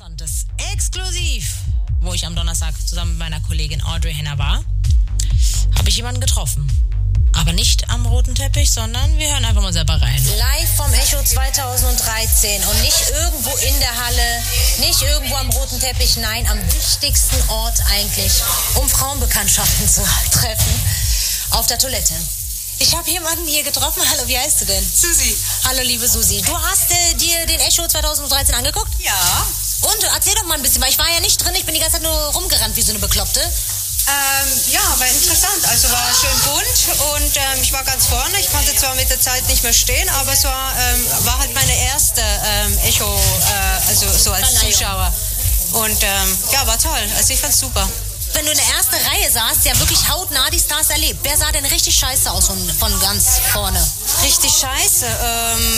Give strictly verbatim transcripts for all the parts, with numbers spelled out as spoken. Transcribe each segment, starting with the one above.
Und das exklusiv, wo ich am Donnerstag zusammen mit meiner Kollegin Audrey Henner war, habe ich jemanden getroffen. Aber nicht am roten Teppich, sondern wir hören einfach mal selber rein. Live vom Echo zweitausenddreizehn und nicht irgendwo in der Halle, nicht irgendwo am roten Teppich, nein, am wichtigsten Ort eigentlich, um Frauenbekanntschaften zu treffen, auf der Toilette. Ich habe jemanden hier getroffen. Hallo, wie heißt du denn? Susi. Hallo, liebe Susi. Du hast äh, dir den Echo zweitausenddreizehn angeguckt? Ja. Und erzähl doch mal ein bisschen, weil ich war ja nicht drin, ich bin die ganze Zeit nur rumgerannt wie so eine Bekloppte. Ähm, ja, war interessant. Also war schön bunt und ähm, ich war ganz vorne. Ich konnte zwar mit der Zeit nicht mehr stehen, aber es war, ähm, war halt meine erste ähm, Echo, äh, also so als Zuschauer. Und ähm, ja, war toll. Also ich fand's super. Wenn du in der ersten Reihe saßt, ja wirklich hautnah die Stars erlebt. Wer sah denn richtig scheiße aus von, von ganz vorne? Richtig scheiße. Ähm,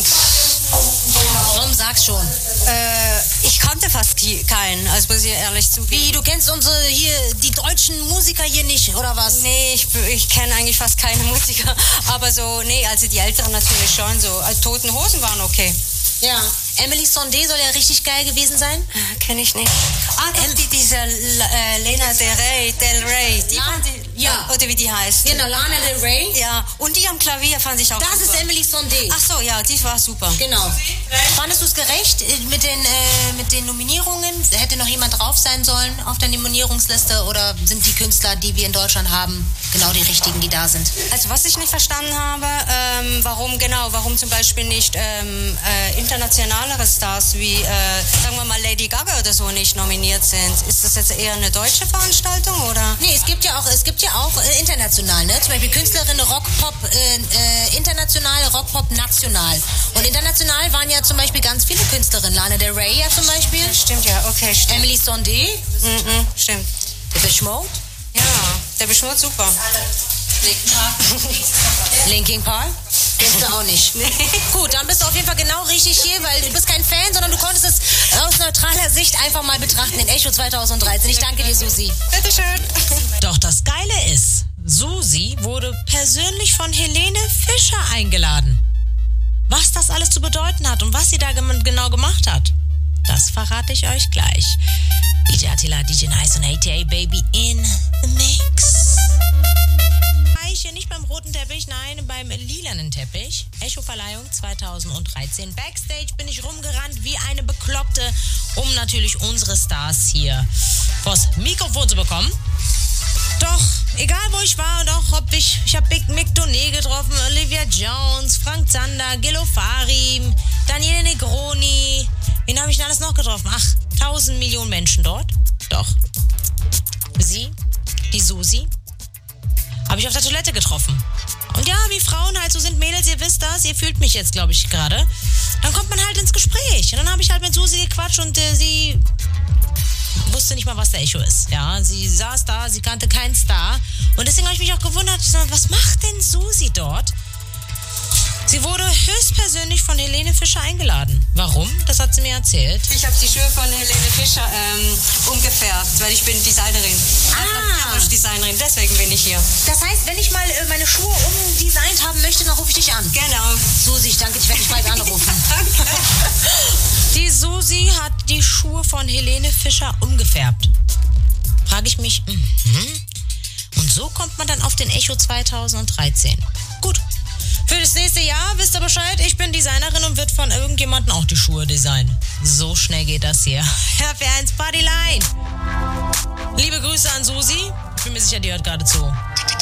Warum sagst schon? äh, ich kannte fast keinen, also muss ich ehrlich zugeben. Wie, du kennst unsere hier, die deutschen Musiker hier nicht, oder was? Nee, ich, ich kenne eigentlich fast keine Musiker, aber so, nee, also die Älteren natürlich schon so. Also, Toten Hosen waren okay. Ja. Emily Sondé soll ja richtig geil gewesen sein. Kenne ich nicht. Ah, doch, die, diese äh, Lena Del Rey, Del Rey. Die La- fand ich, ja. Oder wie die heißt. Genau, Lana Del Rey. Ja, und die am Klavier fand ich auch Das super. ist Emily Sondé. Ach so, ja, die war super. Genau. Fandest du es gerecht äh, mit den, äh, mit den Nominierungen? Hätte noch jemand drauf sein sollen auf der Nominierungsliste oder sind die Künstler, die wir in Deutschland haben, genau die richtigen, die da sind? Also was ich nicht verstanden habe, ähm, warum genau, warum zum Beispiel nicht ähm, äh, internationalere Stars wie, äh, sagen wir mal, Lady Gaga oder so nicht nominiert sind. Ist das jetzt eher eine deutsche Veranstaltung oder? Nee, es gibt ja auch, es gibt ja auch äh, international, ne? Zum Beispiel Künstlerinnen Rockpop äh, äh, international, Rockpop national. Und international waren ja zum Beispiel ganz viele Künstlerinnen. Lana Del Rey ja zum Beispiel. Ja, stimmt, ja, okay, stimmt. Emily Sondé. Mhm, stimmt. Depeche Mode. Ja, der beschmutzt super. Linkin Park. Kennst du auch nicht. Nee. Gut, dann bist du auf jeden Fall genau richtig hier, weil du bist kein Fan, sondern du konntest es aus neutraler Sicht einfach mal betrachten in Echo zweitausenddreizehn. Ich danke dir, Susi. Bitteschön. Doch das Geile ist, Susi wurde persönlich von Helene Fischer eingeladen. Was das alles zu bedeuten hat und was sie da gem- genau gemacht hat, das verrate ich euch gleich. D J Attila, D J Nice und A T A Baby in the Mix. Ich hier nicht beim roten Teppich, nein, beim lilanen Teppich. Echo-Verleihung zweitausenddreizehn. Backstage bin ich rumgerannt wie eine Bekloppte, um natürlich unsere Stars hier vors Mikrofon zu bekommen. Doch, egal wo ich war und auch ob ich, ich habe Big Mick Donet getroffen, Olivia Jones, Frank Zander, Gillo Fari, Daniele Negroni. Wen habe ich denn alles noch getroffen? Ach, tausend Millionen Menschen dort. Doch. Sie, die Susi, habe ich auf der Toilette getroffen. Und ja, wie Frauen halt so sind, Mädels, ihr wisst das, ihr fühlt mich jetzt, glaube ich, gerade. Dann kommt man halt ins Gespräch. Und dann habe ich halt mit Susi gequatscht und äh, sie wusste nicht mal, was der Echo ist. Ja, sie saß da, sie kannte keinen Star. Und deswegen habe ich mich auch gewundert, ich sag, was macht denn Susi dort? Sie wurde höchstpersönlich von Helene Fischer eingeladen. Warum? Das hat sie mir erzählt. Ich habe die Schuhe von Helene Fischer ähm, umgefärbt, weil ich bin Designerin. Ah. Also Designerin, deswegen bin ich hier. Das heißt, wenn ich mal äh, meine Schuhe umdesignt haben möchte, dann rufe ich dich an. Genau. Susi, ich danke, ich werde dich bald anrufen. Danke. Die Susi hat die Schuhe von Helene Fischer umgefärbt. Frage ich mich, mhm. Und so kommt man dann auf den Echo zweitausenddreizehn. Gut. Für das nächste Jahr wisst ihr Bescheid, ich bin Designerin und wird von irgendjemandem auch die Schuhe designen. So schnell geht das hier. Herr Fans, Bodyline. Liebe Grüße an Susi. Ich bin mir sicher, die hört gerade zu.